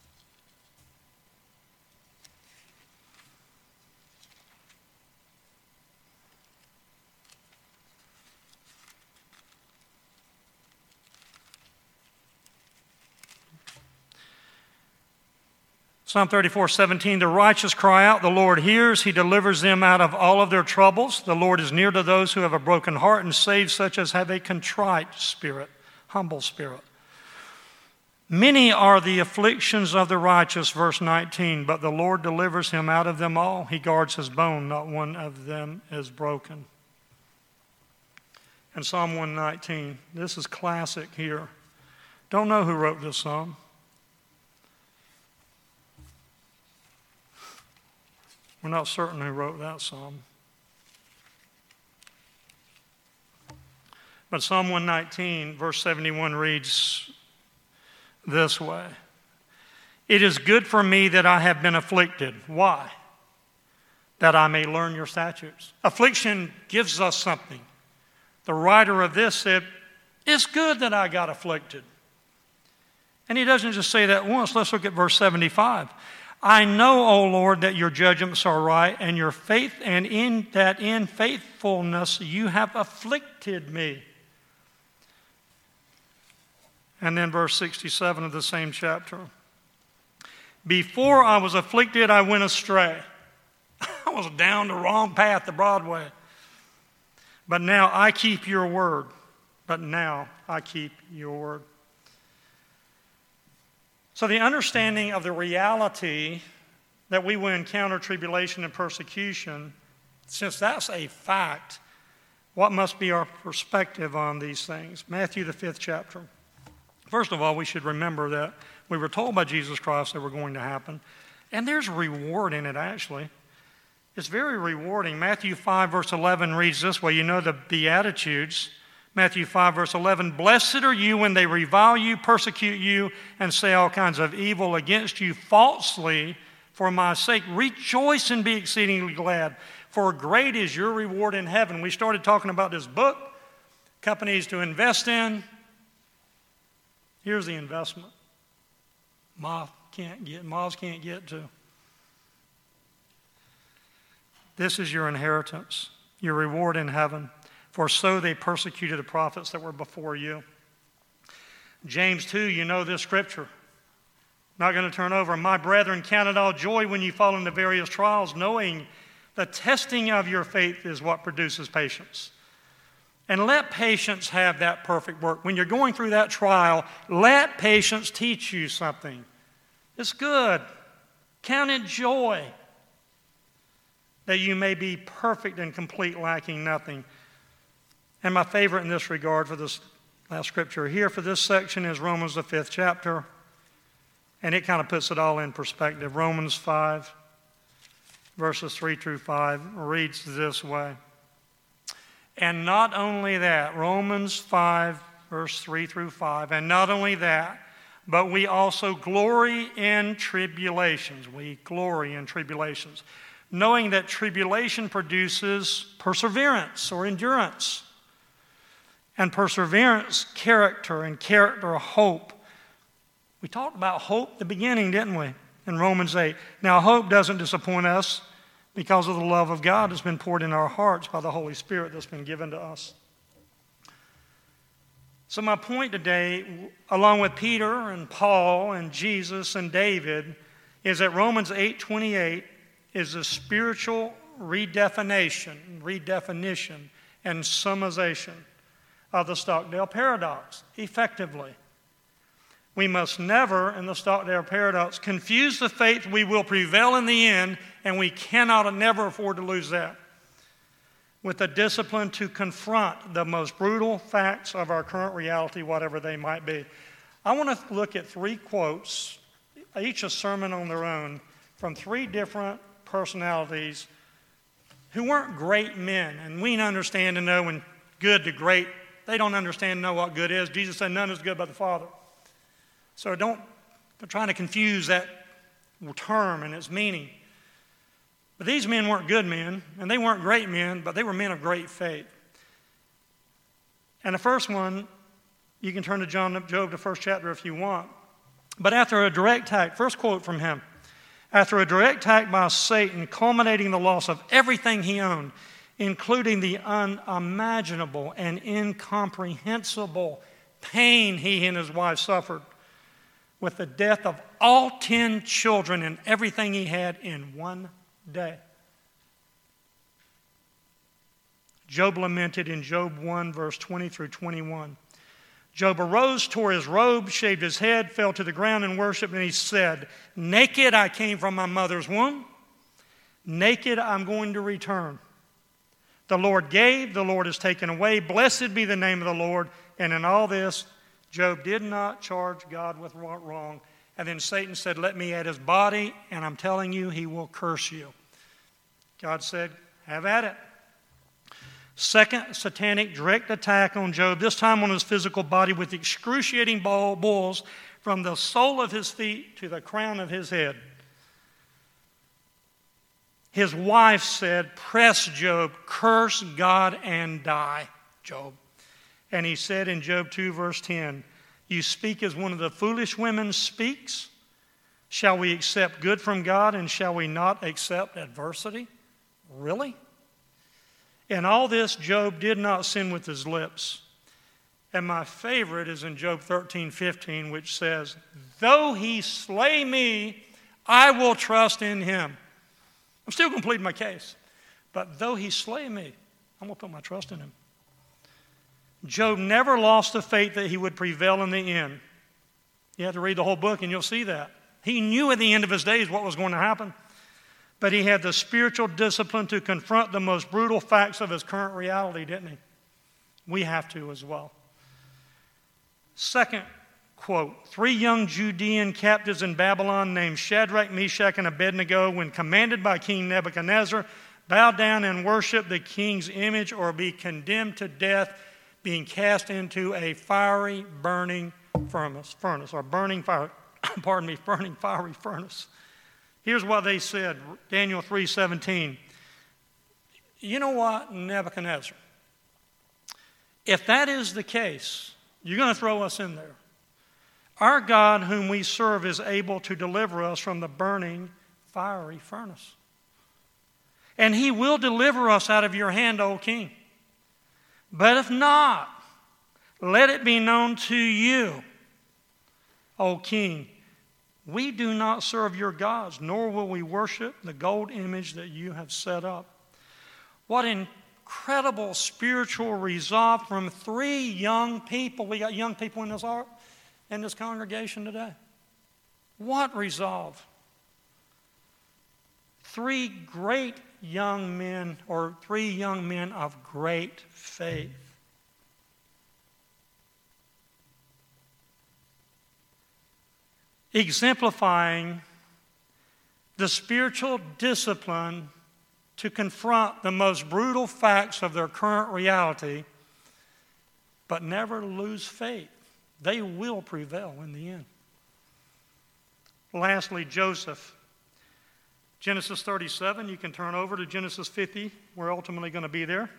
A: Psalm thirty-four, seventeen, the righteous cry out, the Lord hears, he delivers them out of all of their troubles. The Lord is near to those who have a broken heart and saves such as have a contrite spirit, humble spirit. Many are the afflictions of the righteous, verse nineteen, but the Lord delivers him out of them all. He guards his bone, not one of them is broken. And Psalm one nineteen, this is classic here. Don't know who wrote this psalm. We're not certain who wrote that psalm. But Psalm one nineteen, verse seventy-one reads this way. It is good for me that I have been afflicted. Why? That I may learn your statutes. Affliction gives us something. The writer of this said, it's good that I got afflicted. And he doesn't just say that once. Let's look at verse seventy-five. I know, O Lord, that your judgments are right, and your faith, and in that in faithfulness you have afflicted me. And then verse sixty-seven of the same chapter. Before I was afflicted, I went astray. I was down the wrong path to Broadway. But now I keep your word. But now I keep your word. So the understanding of the reality that we will encounter tribulation and persecution, since that's a fact, what must be our perspective on these things? Matthew, the fifth chapter. First of all, we should remember that we were told by Jesus Christ they were going to happen, and there's reward in it, actually. It's very rewarding. Matthew five, verse eleven reads this way. You know the Beatitudes. Matthew five, verse eleven, blessed are you when they revile you, persecute you, and say all kinds of evil against you falsely for my sake. Rejoice and be exceedingly glad, for great is your reward in heaven. We started talking about this book, companies to invest in. Here's the investment. Moth can't get, moths can't get to. This is your inheritance, your reward in heaven. For so they persecuted the prophets that were before you. James two, you know this scripture. Not going to turn over. My brethren, count it all joy when you fall into various trials, knowing the testing of your faith is what produces patience. And let patience have that perfect work. When you're going through that trial, let patience teach you something. It's good. Count it joy that you may be perfect and complete, lacking nothing. And my favorite in this regard for this last scripture here for this section is Romans, the fifth chapter. And it kind of puts it all in perspective. Romans five, verses three through five, reads this way. And not only that, Romans five, verse three through five, and not only that, but we also glory in tribulations. We glory in tribulations, knowing that tribulation produces perseverance or endurance. And perseverance, character, and character, hope. We talked about hope at the beginning, didn't we? In Romans eight. Now, hope doesn't disappoint us because of the love of God that's been poured in our hearts by the Holy Spirit that's been given to us. So my point today, along with Peter and Paul and Jesus and David, is that Romans eight twenty-eight is a spiritual redefinition, redefinition and summarization of the Stockdale paradox, effectively. We must never, in the Stockdale paradox, confuse the faith we will prevail in the end, and we cannot and never afford to lose that, with the discipline to confront the most brutal facts of our current reality, whatever they might be. I want to look at three quotes, each a sermon on their own, from three different personalities who weren't great men. And we understand and know when good to great, they don't understand and know what good is. Jesus said none is good but the Father. So don't, don't try to confuse that term and its meaning. But these men weren't good men, and they weren't great men, but they were men of great faith. And the first one, you can turn to John, Job, the first chapter if you want. But after a direct attack, first quote from him, after a direct attack by Satan, culminating the loss of everything he owned, including the unimaginable and incomprehensible pain he and his wife suffered, with the death of all ten children and everything he had in one day. Job lamented in Job one, verse twenty through twenty-one. Job arose, tore his robe, shaved his head, fell to the ground and worshiped, and he said, naked I came from my mother's womb, naked I'm going to return. The Lord gave, the Lord has taken away. Blessed be the name of the Lord. And in all this, Job did not charge God with wrong. And then Satan said, let me at his body, and I'm telling you, he will curse you. God said, have at it. Second satanic direct attack on Job, this time on his physical body with excruciating bulls from the sole of his feet to the crown of his head. His wife said, press Job, curse God and die, Job. And he said in Job two, verse ten, you speak as one of the foolish women speaks. Shall we accept good from God, and shall we not accept adversity? Really? In all this, Job did not sin with his lips. And my favorite is in Job thirteen fifteen, which says, though he slay me, I will trust in him. I'm still going to plead my case. But though he slay me, I'm going to put my trust in him. Job never lost the faith that he would prevail in the end. You have to read the whole book and you'll see that. He knew at the end of his days what was going to happen. But he had the spiritual discipline to confront the most brutal facts of his current reality, didn't he? We have to as well. Second quote, three young Judean captives in Babylon named Shadrach, Meshach, and Abednego, when commanded by King Nebuchadnezzar, bow down and worship the king's image or be condemned to death, being cast into a fiery burning furnace, furnace or burning fire, pardon me, burning fiery furnace. Here's what they said, Daniel three seventeen. You know what, Nebuchadnezzar? If that is the case, you're going to throw us in there. Our God whom we serve is able to deliver us from the burning fiery furnace. And he will deliver us out of your hand, O king. But if not, let it be known to you, O king, we do not serve your gods, nor will we worship the gold image that you have set up. What incredible spiritual resolve from three young people. We got young people in this art, in this congregation today. What resolve? Three great young men, or three young men of great faith. Exemplifying the spiritual discipline to confront the most brutal facts of their current reality, but never lose faith. They will prevail in the end. Lastly, Joseph. Genesis thirty-seven, you can turn over to Genesis fifty. We're ultimately going to be there.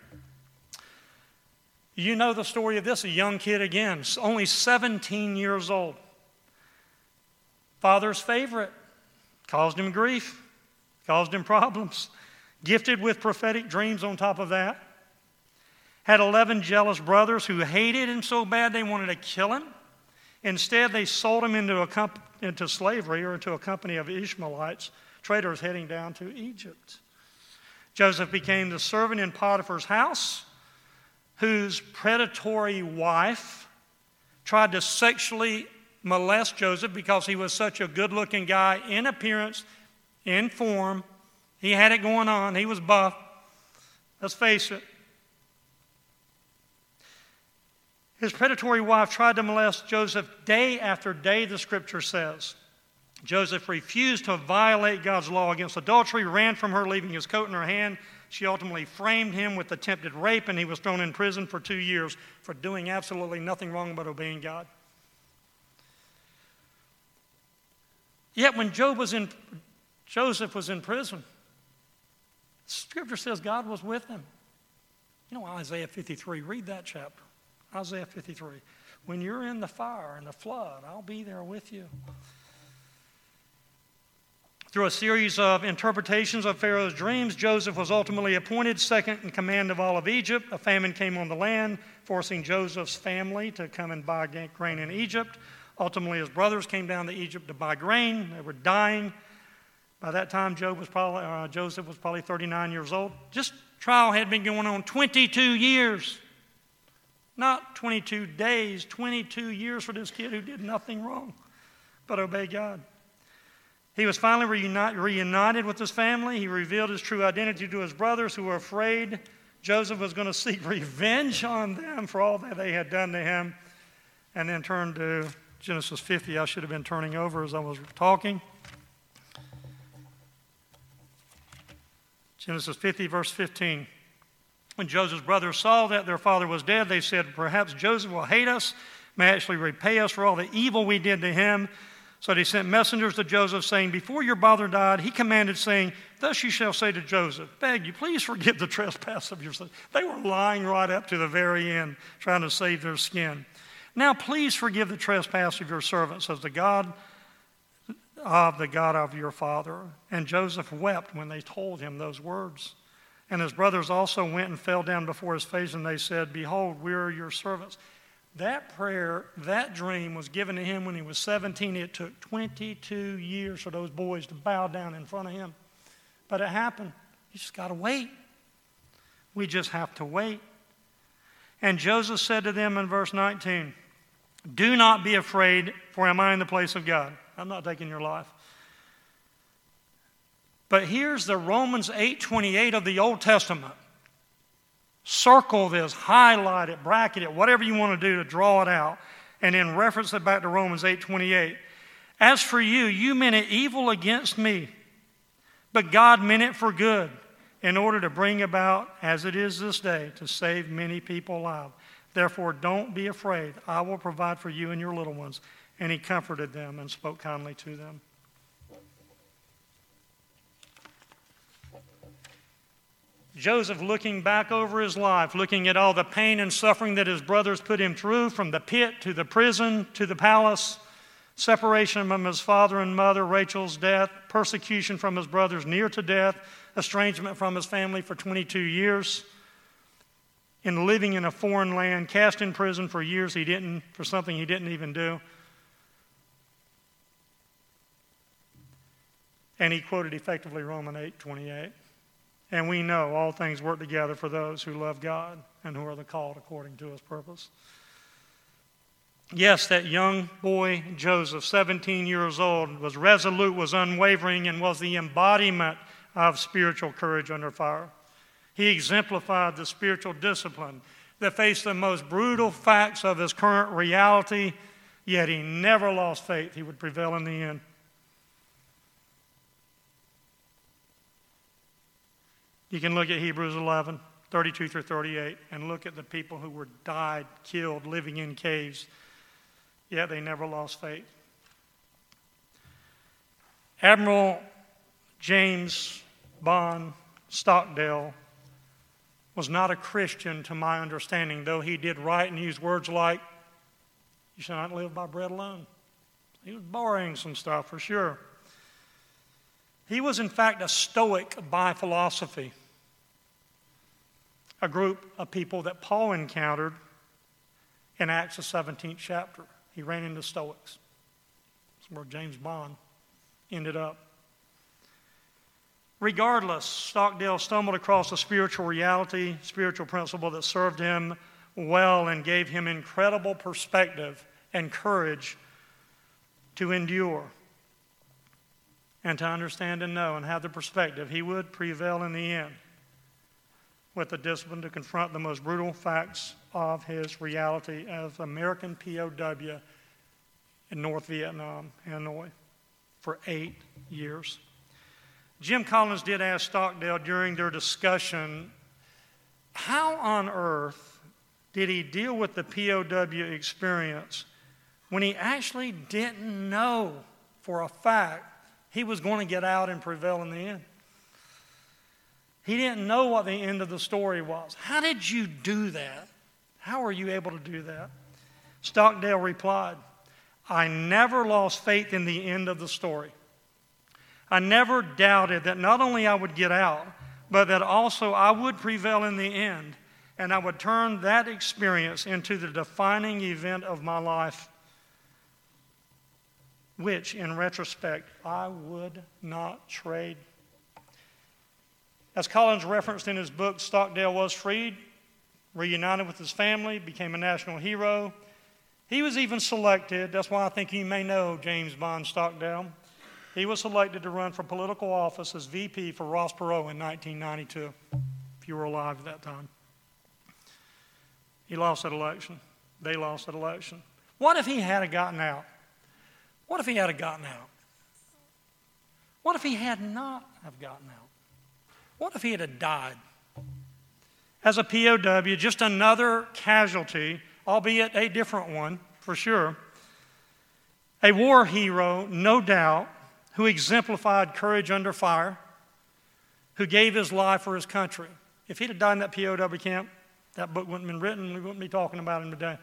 A: You know the story of this, a young kid again, only seventeen years old. Father's favorite, caused him grief, caused him problems. Gifted with prophetic dreams on top of that. Had eleven jealous brothers who hated him so bad they wanted to kill him. Instead, they sold him into, a comp- into slavery or into a company of Ishmaelites, traders heading down to Egypt. Joseph became the servant in Potiphar's house, whose predatory wife tried to sexually molest Joseph because he was such a good-looking guy in appearance, in form. He had it going on. He was buff. Let's face it. His predatory wife tried to molest Joseph day after day, the scripture says. Joseph refused to violate God's law against adultery, ran from her, leaving his coat in her hand. She ultimately framed him with attempted rape, and he was thrown in prison for two years for doing absolutely nothing wrong but obeying God. Yet when Job was in, Joseph was in prison, Scripture says God was with him. You know, Isaiah fifty-three, read that chapter. Isaiah fifty-three. When you're in the fire and the flood, I'll be there with you. Through a series of interpretations of Pharaoh's dreams, Joseph was ultimately appointed second in command of all of Egypt. A famine came on the land, forcing Joseph's family to come and buy grain in Egypt. Ultimately, his brothers came down to Egypt to buy grain. They were dying. By that time, Job was probably, uh, Joseph was probably thirty-nine years old. Just trial had been going on twenty-two years. Not twenty-two days, twenty-two years for this kid who did nothing wrong but obey God. He was finally reunite, reunited with his family. He revealed his true identity to his brothers, who were afraid Joseph was going to seek revenge on them for all that they had done to him. And then turned to Genesis fifty. I should have been turning over as I was talking. Genesis fifty, verse fifteen. When Joseph's brothers saw that their father was dead, they said, perhaps Joseph will hate us, may actually repay us for all the evil we did to him. So they sent messengers to Joseph, saying, before your father died, he commanded, saying, thus you shall say to Joseph, beg you, please forgive the trespass of your son. They were lying right up to the very end, trying to save their skin. Now please forgive the trespass of your servant, says the God of the God of your father. And Joseph wept when they told him those words. And his brothers also went and fell down before his face, and they said, behold, we are your servants. That prayer, that dream was given to him when he was seventeen. It took twenty-two years for those boys to bow down in front of him. But it happened. You just got to wait. We just have to wait. And Joseph said to them in verse nineteen, do not be afraid, for am I in the place of God? I'm not taking your life. But here's the Romans eight twenty-eight of the Old Testament. Circle this, highlight it, bracket it, whatever you want to do to draw it out, and then reference it back to Romans eight twenty-eight. As for you, you meant it evil against me, but God meant it for good, in order to bring about, as it is this day, to save many people alive. Therefore, don't be afraid. I will provide for you and your little ones. And he comforted them and spoke kindly to them. Joseph, looking back over his life, looking at all the pain and suffering that his brothers put him through, from the pit to the prison to the palace, separation from his father and mother, Rachel's death, persecution from his brothers near to death, estrangement from his family for twenty-two years, in living in a foreign land, cast in prison for years he didn't, for something he didn't even do. And he quoted effectively Romans eight twenty-eight. And we know all things work together for those who love God and who are the called according to his purpose. Yes, that young boy, Joseph, seventeen years old, was resolute, was unwavering, and was the embodiment of spiritual courage under fire. He exemplified the spiritual discipline that faced the most brutal facts of his current reality, yet he never lost faith he would prevail in the end. You can look at Hebrews eleven, thirty-two through thirty-eight, and look at the people who were died, killed, living in caves, yet they never lost faith. Admiral James Bond Stockdale was not a Christian to my understanding, though he did write and use words like, you shall not live by bread alone. He was borrowing some stuff for sure. He was in fact a Stoic by philosophy, a group of people that Paul encountered in Acts the seventeenth chapter. He ran into Stoics. That's where James Bond ended up. Regardless, Stockdale stumbled across a spiritual reality, spiritual principle that served him well and gave him incredible perspective and courage to endure and to understand and know and have the perspective he would prevail in the end with the discipline to confront the most brutal facts of his reality as American P O W in North Vietnam, Hanoi, for eight years. Jim Collins did ask Stockdale during their discussion, how on earth did he deal with the P O W experience when he actually didn't know for a fact he was going to get out and prevail in the end? He didn't know what the end of the story was. How did you do that? How were you able to do that? Stockdale replied, I never lost faith in the end of the story. I never doubted that not only I would get out, but that also I would prevail in the end, and I would turn that experience into the defining event of my life, which, in retrospect, I would not trade. As Collins referenced in his book, Stockdale was freed, reunited with his family, became a national hero. He was even selected, that's why I think you may know James Bond Stockdale. He was selected to run for political office as V P for Ross Perot in nineteen ninety-two, if you were alive at that time. He lost that election. They lost that election. What if he had gotten out? What if he had gotten out? What if he had not have gotten out? What if he had died? As a P O W, just another casualty, albeit a different one, for sure. A war hero, no doubt, who exemplified courage under fire, who gave his life for his country. If he'd have died in that P O W camp, that book wouldn't have been written. We wouldn't be talking about him today.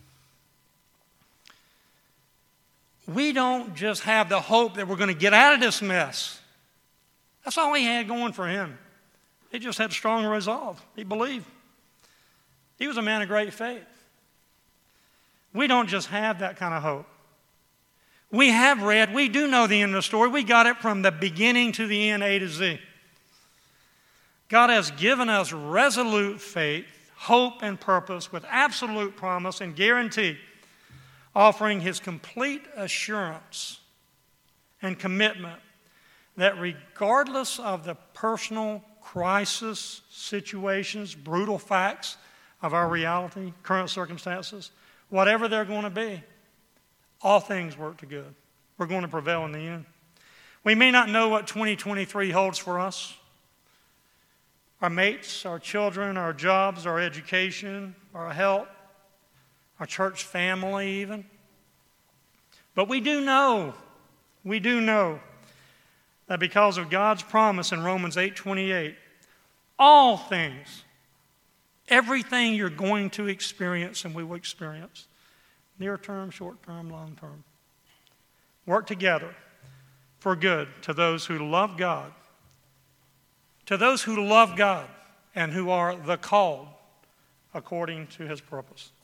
A: We don't just have the hope that we're going to get out of this mess. That's all he had going for him. He just had strong resolve. He believed. He was a man of great faith. We don't just have that kind of hope. We have read, we do know the end of the story. We got it from the beginning to the end, A to Z. God has given us resolute faith, hope, and purpose with absolute promise and guarantee, offering his complete assurance and commitment that regardless of the personal crisis, situations, brutal facts of our reality, current circumstances, whatever they're going to be, all things work to good. We're going to prevail in the end. We may not know what twenty twenty-three holds for us. Our mates, our children, our jobs, our education, our health, our church family even. But we do know, we do know that because of God's promise in Romans eight twenty-eight, all things, everything you're going to experience and we will experience, near term, short term, long term, work together for good to those who love God, to those who love God and who are the called according to his purpose.